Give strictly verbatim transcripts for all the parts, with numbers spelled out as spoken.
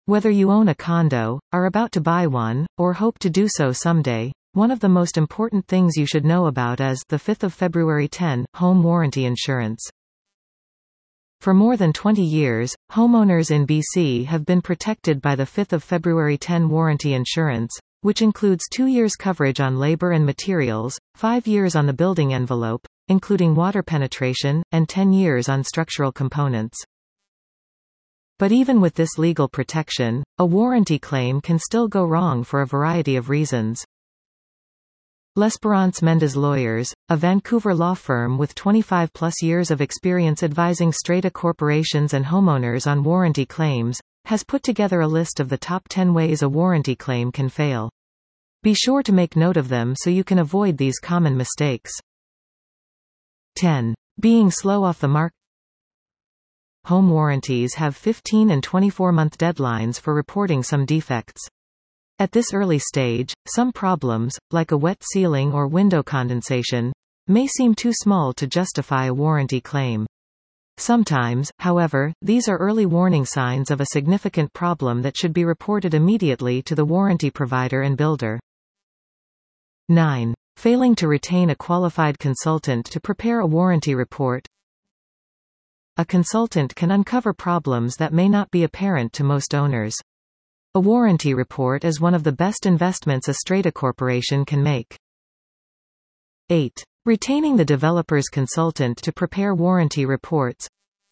Whether you own a condo, are about to buy one, or hope to do so someday, one of the most important things you should know about is the fifth of February ten, home warranty insurance. For more than twenty years, homeowners in B C have been protected by the fifth of February ten warranty insurance, which includes two years coverage on labor and materials, five years on the building envelope, including water penetration, and ten years on structural components. But even with this legal protection, a warranty claim can still go wrong for a variety of reasons. L'Espérance Mendes Lawyers, a Vancouver law firm with twenty-five plus years of experience advising strata corporations and homeowners on warranty claims, has put together a list of the top ten ways a warranty claim can fail. Be sure to make note of them so you can avoid these common mistakes. ten. Being slow off the mark. Home warranties have fifteen and twenty-four month deadlines for reporting some defects. At this early stage, some problems, like a wet ceiling or window condensation, may seem too small to justify a warranty claim. Sometimes, however, these are early warning signs of a significant problem that should be reported immediately to the warranty provider and builder. nine. Failing to retain a qualified consultant to prepare a warranty report. A consultant can uncover problems that may not be apparent to most owners. A warranty report is one of the best investments a strata corporation can make. eight. Retaining the developer's consultant to prepare warranty reports.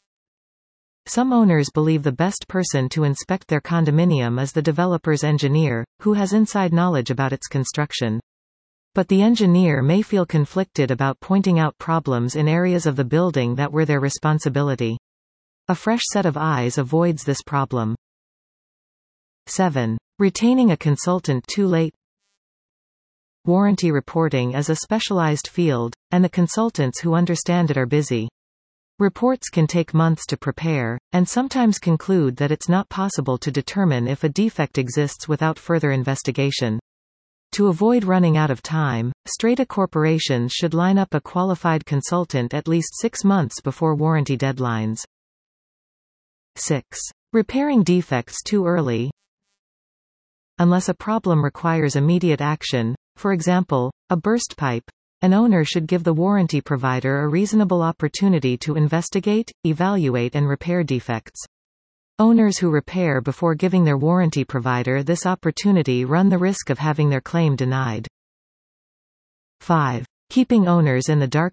Some owners believe the best person to inspect their condominium is the developer's engineer, who has inside knowledge about its construction. But the engineer may feel conflicted about pointing out problems in areas of the building that were their responsibility. A fresh set of eyes avoids this problem. seven. Retaining a consultant too late. Warranty reporting is a specialized field, and the consultants who understand it are busy. Reports can take months to prepare, and sometimes conclude that it's not possible to determine if a defect exists without further investigation. To avoid running out of time, strata corporations should line up a qualified consultant at least six months before warranty deadlines. six. Repairing defects too early. Unless a problem requires immediate action, for example, a burst pipe, an owner should give the warranty provider a reasonable opportunity to investigate, evaluate and repair defects. Owners who repair before giving their warranty provider this opportunity run the risk of having their claim denied. five. Keeping owners in the dark.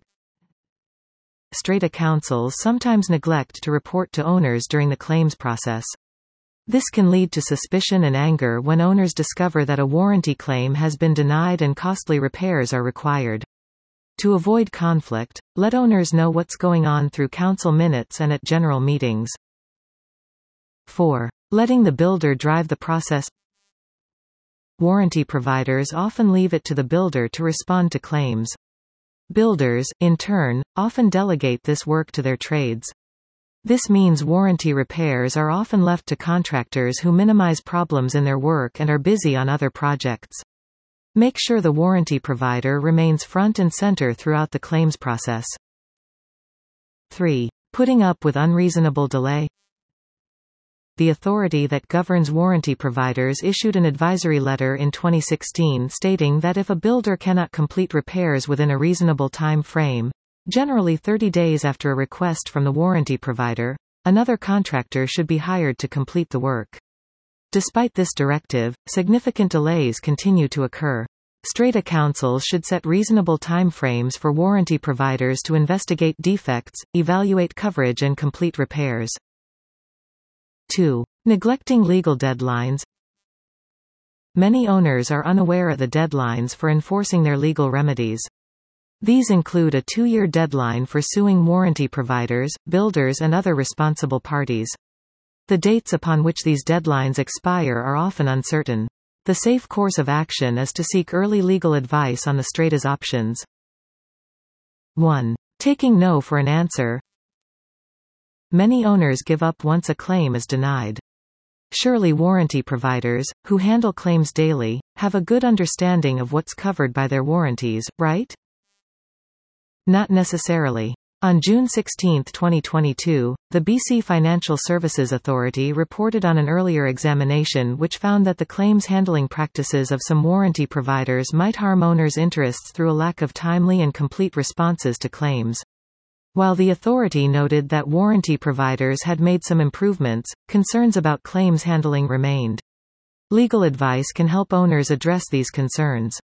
Strata councils sometimes neglect to report to owners during the claims process. This can lead to suspicion and anger when owners discover that a warranty claim has been denied and costly repairs are required. To avoid conflict, let owners know what's going on through council minutes and at general meetings. four. Letting the builder drive the process. Warranty providers often leave it to the builder to respond to claims. Builders, in turn, often delegate this work to their trades. This means warranty repairs are often left to contractors who minimize problems in their work and are busy on other projects. Make sure the warranty provider remains front and center throughout the claims process. three. Putting up with unreasonable delay. The authority that governs warranty providers issued an advisory letter in twenty sixteen stating that if a builder cannot complete repairs within a reasonable time frame, generally thirty days after a request from the warranty provider, another contractor should be hired to complete the work. Despite this directive, significant delays continue to occur. Strata councils should set reasonable time frames for warranty providers to investigate defects, evaluate coverage and complete repairs. two. Neglecting legal deadlines. Many owners are unaware of the deadlines for enforcing their legal remedies. These include a two-year deadline for suing warranty providers, builders and other responsible parties. The dates upon which these deadlines expire are often uncertain. The safe course of action is to seek early legal advice on the strata's options. one. Taking no for an answer. Many owners give up once a claim is denied. Surely warranty providers, who handle claims daily, have a good understanding of what's covered by their warranties, right? Not necessarily. On June sixteenth twenty twenty-two, the B C Financial Services Authority reported on an earlier examination which found that the claims handling practices of some warranty providers might harm owners' interests through a lack of timely and complete responses to claims. While the authority noted that warranty providers had made some improvements, concerns about claims handling remained. Legal advice can help owners address these concerns.